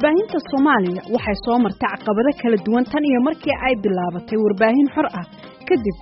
warbaahinta Soomaaliya waxay soo martay caqabado kala duwan tan iyo markii ay bilaabatay warbaahin xor ah kadib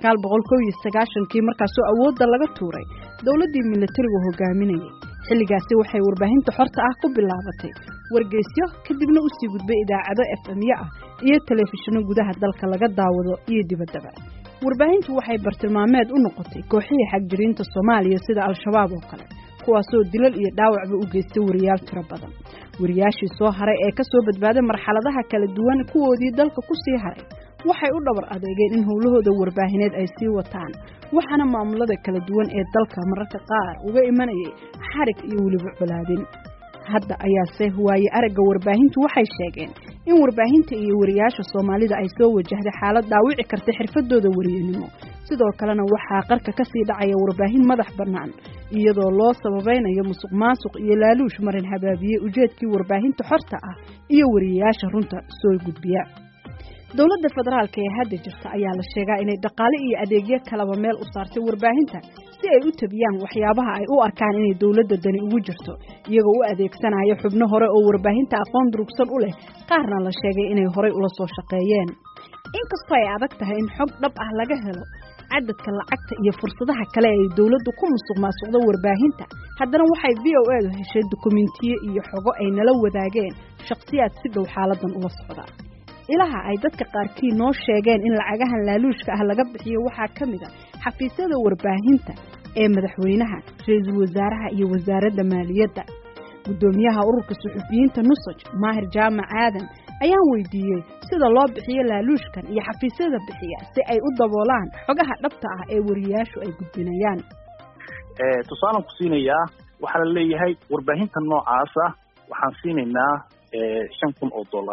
1991kii markaas oo awoodda laga tuuray dawladdii militariga hogaaminayay xilligaasi waxay warbaahinta xorta ah ku bilaabatay wargeysyo kadibna u sii gudbay idaacado FM ah iyo telefishinno gudaha dalka laga daawado iyo dibaddaba warbaahintu waxay bartilmaameed u noqotay kooxihii xagjiriinta Soomaaliya sida Al-Shabaab oo kale kuwaasoo dilal iyo dhaawacba u geystay wariyaal tiro badan wariyaashii soo haray ee ka soo badbaaday marxaladaha kala duwan kuwoodii dalka ku sii haray waxay u dhabar adeegeen in howlahooda warbaahineed ay sii wataan waxaana maamulada kala duwan ee dalka mararka qaar uga imanayay xarig iyo weliba colaadin hadda ayaase waaye aragga warbaahintu waxay sheegeen in warbaahinta iyo wariyaasha Soomaalida ay soo wajahday xaalad dhaawici karta xirfadooda wariyanimo sidoo kalena waxaa qarka ka sii dhacaya warbaahin madax bannaan iyadoo loo sababaynayo musuqmaasuq iyo laaluush marin habaabiye ujeedkii warbaahinta xorta ah iyo wariyaasha runta soo gudbiya dawladda federaalka ee hadda jirta ayaa la sheegaa inay dhaqaale iyo adeegyo kalaba meel u saartay warbaahinta si ay u tabiyaan waxyaabaha ay u arkaan inay dawladda dani ugu jirto iyagoo u adeegsanayo xubno hore oo warbaahinta aqoon durugsan u leh qaarna la sheegay inay horey ula soo shaqeeyeen inkastoo ay adag tahay in xog dhab ah laga helo cadadka lacagta iyo fursadaha kale ee dawladdu ku musuqmaasuqdo warbaahinta haddana waxay VOA heshay dukumentiyo iyo xogo ay nala wadaageen shakhsiyaad si dhow xaaladan ula socda ilaha ay dadka qaarkii noo sheegeen in lacagahan laaluushka ah laga bixiyo waxaa ka mid ah xafiisyada warbaahinta ee madaxweynaha ra'iisul wasaaraha iyo wasaaradda maaliyadda gudoomiyaha ururka suxufiyiinta Nusaj Maahir Jaamac Aadan ayaan weydiiyay sida loo bixiyo laaluushkan iyo xafiisyada bixiya si ay u daboolaan xogaha dhabta ah ee wariyaashu ay gudbinayaan tusaalan ku siinayaa waxa la leeyahay warbaahinta noocaas ah waxaan siinaynaa $5,000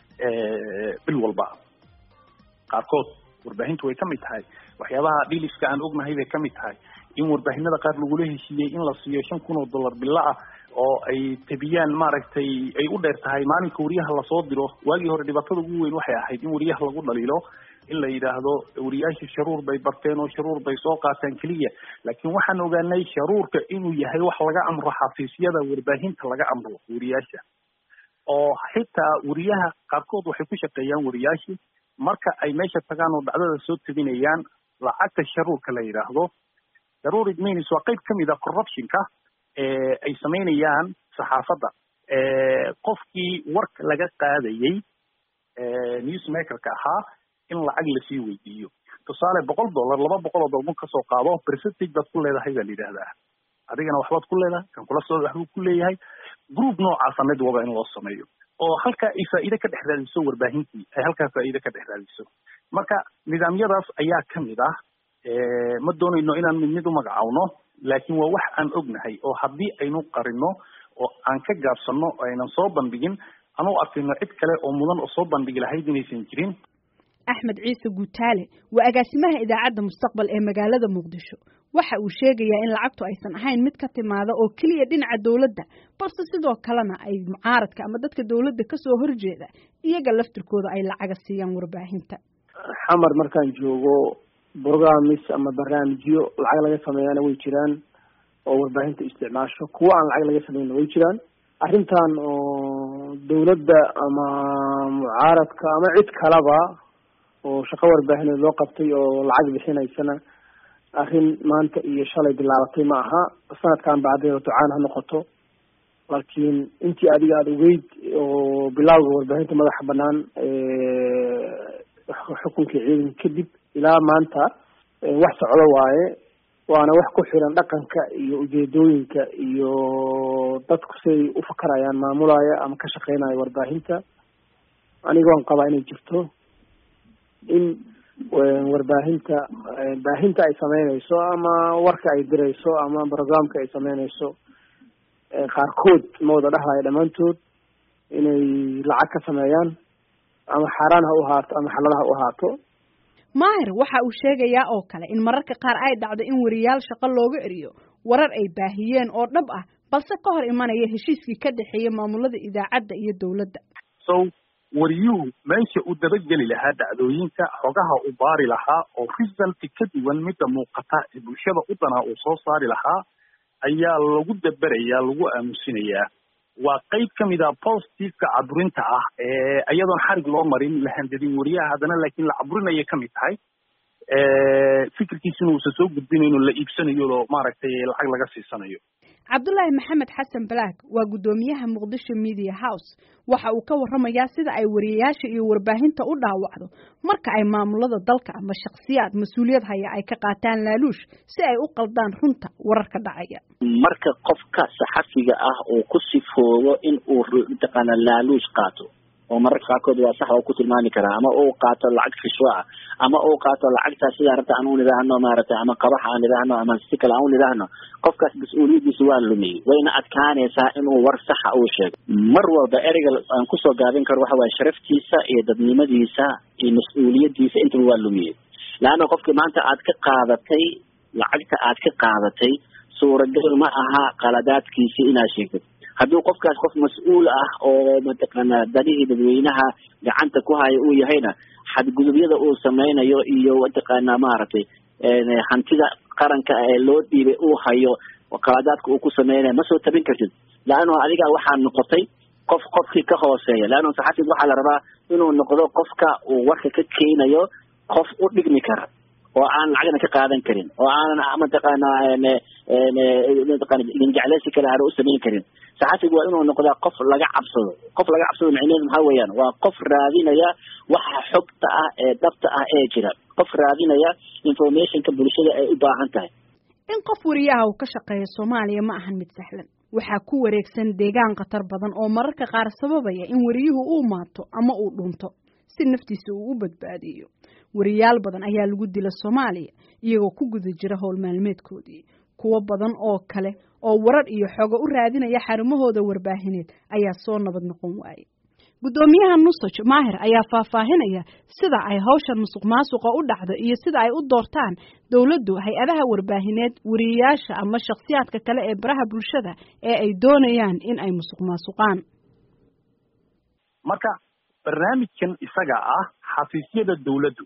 bil walba qaarkood warbaahintu way kamid tahay waxyaabaha dhiliska aan ognahay bay kamid tahay in warbaahinada qaar lagu heshiiyay in la siiyo $5,000 bil ah oo ay tabiyaan maaragtay ay u dheer tahay maalinka wariyaha la soo diro waagii hore dhibaatada ugu weyn waxay ahayd in wariyaha lagu dhaliilo in la yiraahdo wariyaasha sharuur bay barteen oo sharuur bay soo qaataan kaliya laakiin waxaan ogaanay sharuurka inuu yahay wax laga amro xafiisyada warbaahinta laga amro wariyaasha oo xitaa wariyaha qaarkood waxay ku shaqeeyaan wariyaashii marka ay meesha tagaan oo dhacdada soo tabinayaan lacagta sharuurka la yiraahdo sharuur idmeynis waa qayb kamid ah corruptionka ay sameynayaan saxaafadda qofkii warka laga qaadayay newsmakerka ahaa in lacag la sii weydiiyo tusaale $100 $200 ka soo qaado percentage baad ku leedahay baa la yiraahdaa adigana waxbaad ku leedahay kan kula soo waxbuu ku leeyahay group noocaas mid wada in loo sameeyo oo halka ay faa'iido ka dhex raadiso warbaahintii ay halka faa'iido ka dhex raadiso marka nidaamyadaas ayaa kamid ah ma doonayno inaan mid u magacaawno laakiin waa wax aan ognahay oo haddii aynu qarino oo aan ka gaabsano oo aynan soo bandhigin anu arkayno cid kale oo mudan oo soo bandhigi lahayd inaysan jirin Axmed Ciise Guutaale waa agaasimaha idaacadda Mustaqbal ee magaalada Muqdisho waxa uu sheegayaa in lacagtu aysan ahayn mid ka timaada oo kaliya dhinaca dawladda balse sidoo kalena ay mucaaradka ama dadka dawladda ka soo horjeeda iyaga laftirkooda ay lacag siiyaan warbaahinta xamar markaan joogo programmes ama barnaamijyo lacag laga sameeyana way jiraan oo warbaahinta isticmaasho kuwa aan lacag laga sameeyna way jiraan arrintan oo dawladda ama mucaaradka ama cid kalaba oo shaqo warbaahineed loo qabtay oo lacag bixinaysana arrin maanta iyo shalay bilaabatay ma aha sanadkan bacday oo ducaan ha noqoto laakiin intii adiga aada ogeyd oo bilowga warbaahinta madaxa bannaan xukunkii ciidan kadib ilaa maanta wax socdo waaye waana wax ku xiran dhaqanka iyo ujeedooyinka iyo dadku siay u fakarayaan maamulaya ama ka shaqeynaya warbaahinta anigoon qabaa inay jirto in warbaahinta baahinta ay sameynayso ama warka ay dirayso ama programka ay sameynayso qaarkood ma wada dhahayo dhammaantood inay lacag ka sameeyaan ama xaaraan ha u ahaato ama xalal ha u ahaato Maahir waxa uu sheegayaa oo kale in mararka qaar ay dhacdo in wariyaal shaqo looga eriyo warar ay baahiyeen oo dhab ah balse ka hor imanaya heshiiskii ka dhaxeeyay maamulada idaacadda iyo dawladda wariyuhu meesha uu dabageli lahaa dhacdooyinka xogaha u baari lahaa oo resulti ka duwan midda muuqata ee bulshada u danaa uu soo saari lahaa ayaa lagu dabarayaa lagu aamusinayaa waa qayb ka mid ah positiveka caburinta ah iyadoon xarig loo marin la handadin wariyaha haddana laakiin la caburinaya ka mid tahay fikirkiisina uusan soo gudbinayno la iibsanayo oo maaragtay lacag laga siisanayo. cabdullaahi maxamed xasan balaag waa guddoomiyaha muqdisho media house waxa uu ka warramayaa sida ay wariyayaasha iyo warbaahinta u dhaawacdo marka ay maamulada dalka ama shakhsiyaad mas-uuliyad haya ay ka qaataan laaluush si ay u qaldaan runta wararka dhacaya. marka qofka saxafiga ah uu ku sifoobo in uu mataqaana laaluush qaato oo mararka qaarkood waa sax oo ku tilmaami karaa ama uu qaato lacag fishwa ama uu qaato lacagta sida rabta aan u nidhaahno maaragtay ama qabax aan nidhaahno ama si kale aan u nidhaahno qofkaas mas-uuliyadiisa waa lumiyey wayna adkaanaysaa inuu war saxa uu sheego mar walba ereyga aan kusoo gaabin karo waxa waaye sharaftiisa iyo dadnimadiisa iyo mas-uuliyadiisa intaba waa lumiyey laanna qofkii maanta aad ka qaadatay lacagta aad ka qaadatay suuragal ma aha qaladaadkiisa inaad sheegtid hadduu qofkaas qof mas-uul ah oo mataqaana danihii dadweynaha gacanta ku haya uu yahayna xadgudubyada uu sameynayo iyo mataqaana maaragtay hantida qaranka ee loo dhiibay uu hayo qaladaadka uu ku sameynayo ma soo tabin kartid laanno adiga waxaa noqotay qofkii ka hooseeya laanno saxaafid waxaa la rabaa inuu noqdo qofka uu warka ka keenayo qof u dhigmi kara oo aan lacagna ka qaadan karin oo aanan mataqaana jecleysi kale aana u samayn karin saxafigu waa inuu noqdaa qof laga cabsado micneheedu maxaa weeyaan waa qof raadinaya waxa xogta ah ee dhabta ah ee jira qof raadinaya informationka bulshada ay u baahan tahay. in qof wariyaha uu ka shaqeeyo Soomaaliya ma ahan mid sahlan waxaa ku wareegsan deegaan khatar badan oo mararka qaar sababaya in wariyuhu uu maato ama uu dhunto si naftiisa uu u badbaadiyo. wariyaal badan ayaa lagu dilay Soomaaliya iyagoo ku guda jira howl maalmeedkoodii kuwa badan oo kale oo warar iyo xogo u raadinaya xarumahooda warbaahineed ayaa soo nabad noqon waayay. guddoomiyaha Nusaj Maahir ayaa faahfaahinaya sida ay hawshan musuqmaasuqa u dhacdo iyo sida ay u doortaan dawladdu hay'adaha warbaahineed wariyaasha ama shakhsiyaadka kale ee baraha bulshada ee ay doonayaan in ay musuqmaasuqaan. marka barnaamijkan isaga ah xafiisyada dawladdu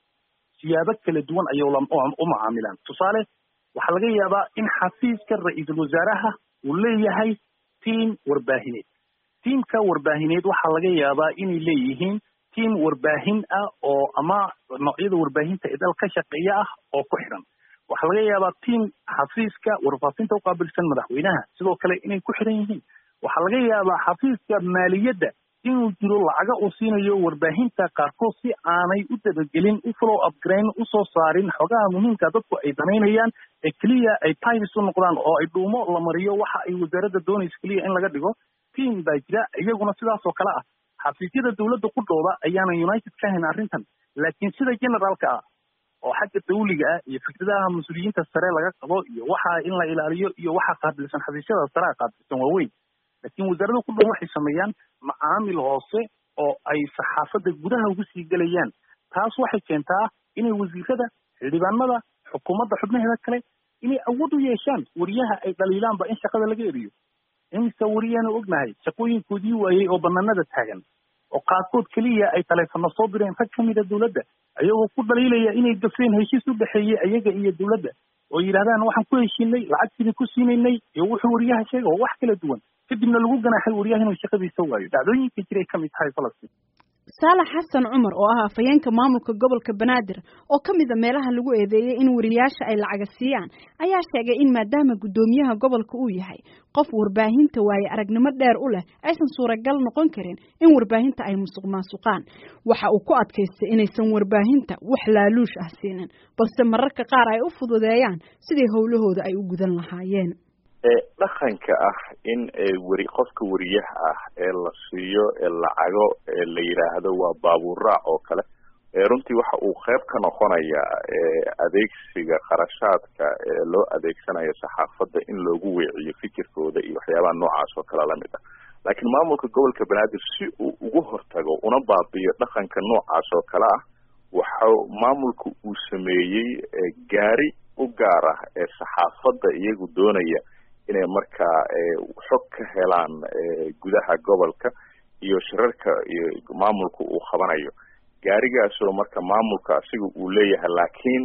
siyaabo kala duwan ayay u macaamilaan. tusaale waxaa laga yaabaa in xafiiska ra'iisul wasaaraha uu leeyahay tiim warbaahineed. tiimka warbaahineed waxaa laga yaabaa inay leeyihiin tiim warbaahin ah oo ama noocyada warbaahinta ee dal ka shaqeeya ah oo ku xiran. waxaa laga yaabaa tiim xafiiska warfaafinta u qaabilsan madaxweynaha sidoo kale inay ku xiran yihiin. waxaa laga yaabaa xafiiska maaliyadda inuu jiro lacaga uu siinayo warbaahinta qaarkood si aanay u dabagelin u follow up grain u soo saarin xogaha muhiimka dadku ay danaynayaan ee keliya ay pirates u noqdaan oo ay dhuumo la mariyo waxa ay wasaaradda doonaysa keliya in laga dhigo. tiim baa jira iyaguna sidaas oo kale ah. xafiisyada dawladda ku dhowda ayaanan united ka hayn arrintan laakiin sida generaalka ah oo xagga dawliga ah iyo fikradaha mas-uuliyiinta sare laga qabo iyo waxa in la ilaaliyo iyo waxa qaabilsan xafiisyada sare qaabilsan waaweyn laakiin wasaaradda ku dhow waxay sameeyaan macaamil hoose oo ay saxaafadda gudaha ugu sii gelayaan. taas waxay keentaa inay wasiirada xildhibaanada xukuumadda xubnaheeda kale inay awood u yeeshaan wariyaha ay dhaliilaanba in shaqada laga eriyo. imise wariyahana ognahay shaqooyinkoodii waayey oo banaanada taagan oo qaarkood keliya ay taleefano soo direen rag ka mida dawladda ayagoo ku dhaliilaya inay gafeen heshiis u dhexeeyey ayaga iyo dawladda oo yidhahdaan waxaan ku heshiinay lacagtiina ku siinaynay iyo wuxuu wariyaha sheega oo wax kala duwan kadibna lagu ganaaxay wariyaha inuu shaqadiisa waayo. dhacdooyinka jiray ka mid tahay Falastiin. Saalax Xasan Cumar oo ah afayeenka maamulka gobolka Banaadir oo ka mid ah meelaha lagu eedeeyay in wariyaasha ay lacag siiyaan ayaa sheegay in maadaama guddoomiyaha gobolka uu yahay qof warbaahinta waaye aragnimo dheer u leh aysan suuragal noqon karin in warbaahinta ay musuqmaasuqaan. waxa uu ku adkaystay inaysan warbaahinta wax laaluush ah siinin balse mararka qaar ay u fududeeyaan sidii howlahooda ay u gudan lahaayeen. dhaqanka ah in qofka wariyaha ah ee la siiyo lacago la yiraahdo waa baabuur raac oo kale runtii waxa uu qayb ka noqonaya adeegsiga qarashaadka loo adeegsanayo saxaafadda in loogu weeciyo fikirkooda iyo waxyaabaha noocaas oo kale lamid ah. laakiin maamulka gobolka Banaadir si uu ugu hortago una baabiyo dhaqanka noocaas oo kale ah waxa maamulku uu sameeyey gaari u gaar ah ee saxaafadda iyagu doonaya inay markaa xog ka helaan gudaha gobolka iyo shirarka iyo maamulku uu qabanayo. gaarigaasoo marka maamulka asiga uu leeyahay laakiin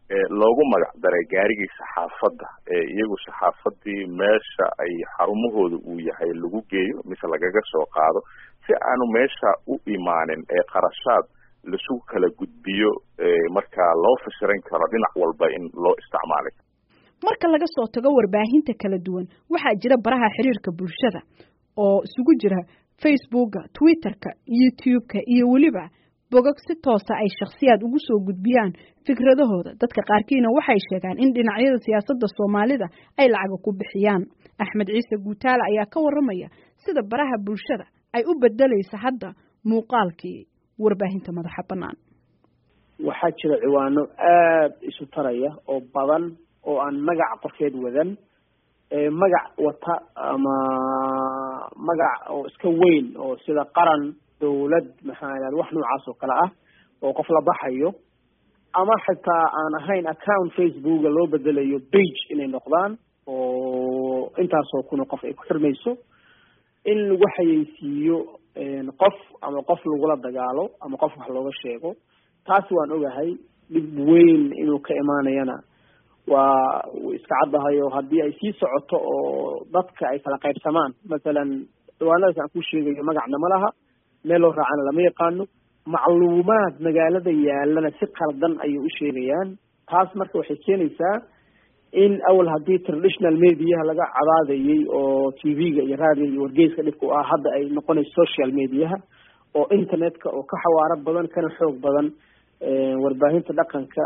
loogu magac daray gaarigii saxaafadda iyagu saxaafadii meesha ay xarumahooda uu yahay lagu geeyo mise lagaga soo qaado si aanu meesha u imaanin qarashaad lasu kala gudbiyo marka loo fasirin karo dhinac walba in loo isticmaalay. marka laga soo tago warbaahinta kala duwan waxaa jira baraha xiriirka bulshada oo isugu jira Facebooka, Twitterka, YouTubeka iyo waliba bogag si toos ah ay shakhsiyaad ugu soo gudbiyaan fikradahooda. dadka qaarkiina waxay sheegaan in dhinacyada siyaasadda Soomaalida ay lacag ku bixiyaan. Axmed Ciise Guutaale ayaa ka waramaya sida baraha bulshada ay u bedelayso hadda muuqaalkii warbaahinta madaxa banaan. waxaa jira ciwaano aad isu taraya oo badan oo aan magac qorkeed wadan magac wata ama magac oo iska weyn oo sida qaran dawlad maxaa wax noocaas oo kala ah oo qof la baxayo ama xitaa aan ahayn account Facebook loo bedelayo page inay noqdaan oo intaas oo kuna qof ay ku xirmayso in lagu xayeysiiyo qof ama qof lagula dagaalo ama qof wax looga sheego. taas waan ogahay dib weyn inuu ka imaanayana waa iska caddahay oo haddii ay sii socoto oo dadka ay kala qaybsamaan masalan ciwaanadaas aan ku sheegayo magacna ma laha meel loo raacana lama yaqaano macluumaad magaalada yaalana si qaldan ayay u sheegayaan. taas marka waxay keenaysaa in awal haddii traditional mediaha laga cadaadayay oo TV-ga iyo raadiga iyo wargeyska dhibku ah hadda ay noqonayso social mediaha oo internetka oo ka xawaaro badan kana xoog badan warbaahinta dhaqanka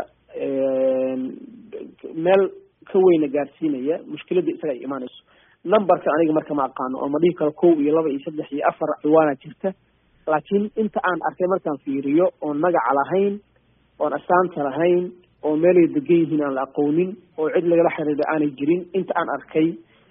meel ka weyna gaarsiinaya mushkiladda isaga ay imaanayso. numberka aniga marka ma aqaano oo ma dhihi karo 1 iyo 2 iyo 3 iyo 4 ciwaana jirta laakiin inta aan arkay markaan fiiriyo oon magaca lahayn oon astaanta lahayn oo meelay degan yihiin aan la aqoonin oo cid lagala xiriiro aanay jirin inta aan arkay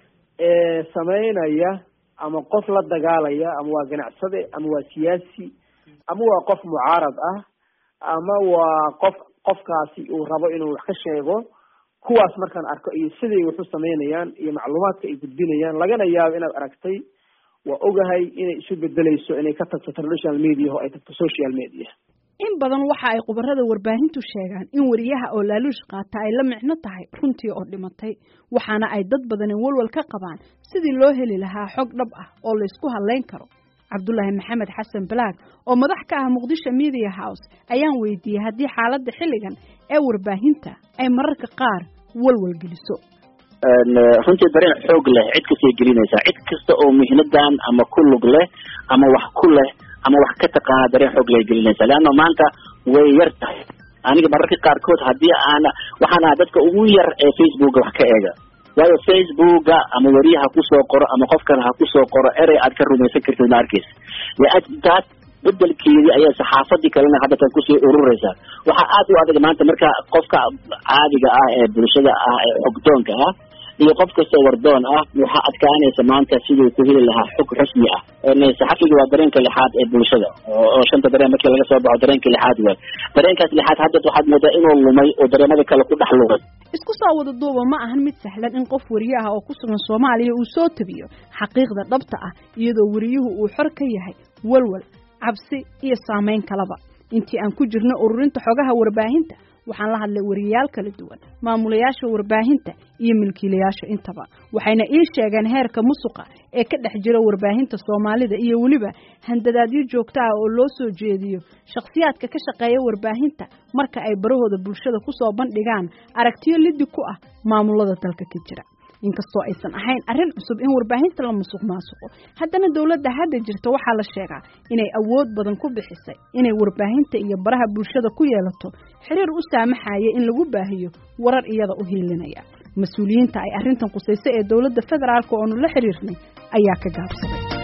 sameynaya ama qof la dagaalaya ama waa ganacsade ama waa siyaasi ama waa qof mucaarad ah ama waa qofkaasi uu rabo inuu wax ka sheego. kuwaas markaan arko iyo siday wax u sameynayaan iyo macluumaadka ay gudbinayaan lagana yaabo inaad aragtay waa ogahay inay isu bedelayso inay ka tagto traditional media oo ay tagto social media. in badan waxa ay khubarada warbaahintu sheegaan in wariyaha oo laaluush qaata ay la micno tahay runtii oo dhimatay waxaana ay dad badan walwal ka qabaan sidii loo heli lahaa xog dhab ah oo la isku haleyn karo. Cabdullaahi Maxamed Xasan Black oo madax ka ah Muqdisho Media House ayaan weydiiyay haddii xaaladda xilligan ee warbaahinta ay mararka qaar walwal geliso. runtii dareen xoog leh cid kasta gelinaysa cid kasta oo mihnadan ama ku lug leh ama wax ku leh ama wax ka taqaan dareen xoog leh gelinaysa laana maanta way yar tahay aniga mararka qaarkood haddii aan waxaan dadka ugu yar ee Facebook wax ka eega waayo Facebook ama wariyaha ku soo qoro ama qofkan ha ku soo qoro erey aad ka rumaysan kartid markiis taas bedelkeedii ayaa saxaafadii kalena hadda tan ku soo ururaysa waxa aad u adag maanta marka qofka caadiga ah ee bulshada ah ee xogdoonka ah iyo qof kasta wardoon ah waxa adkaanaysa maanta sidoo ku heli lahaa xog rasmi ah saxafiga waa dareenka lixaad ee bulshada oo shanta dareen markii laga soo baxo dareenka lixaad waa dareenkaas lixaad hadda waxaad moodaa inuu lumay oo dareemada kale ku dhex lumay. isku soo wada duuba ma ahan mid sahlan in qof wariye ah oo ku sugan Soomaaliya uu soo tabiyo xaqiiqda dhabta ah iyadoo wariyuhu uu xor ka yahay walwal cabsi iyo saameyn kalaba. intii aan ku jirno ururinta xogaha warbaahinta waxaan la hadlay wariyaal kala duwan maamulayaasha warbaahinta iyo milkiilayaasha intaba waxayna ii sheegeen heerka musuqa ee ka dhex jira warbaahinta Soomaalida iyo waliba handadaadyo joogto ah oo loo soo jeediyo shakhsiyaadka ka shaqeeya warbaahinta marka ay barahooda bulshada ku soo bandhigaan aragtiyo lidi ku ah maamulada dalka ka jira. inkastoo aysan ahayn arrin cusub in warbaahinta la musuqmaasuqo haddana dawladda hadda jirta waxaa la sheegaa inay awood badan ku bixisay inay warbaahinta iyo baraha bulshada ku yeelato xiriir u saamaxaya in lagu baahiyo warar iyada u hiilinaya. mas-uuliyiinta ay arrintan qusayso ee dawladda federaalka oo la xiriirnay ayaa ka gaabsaday.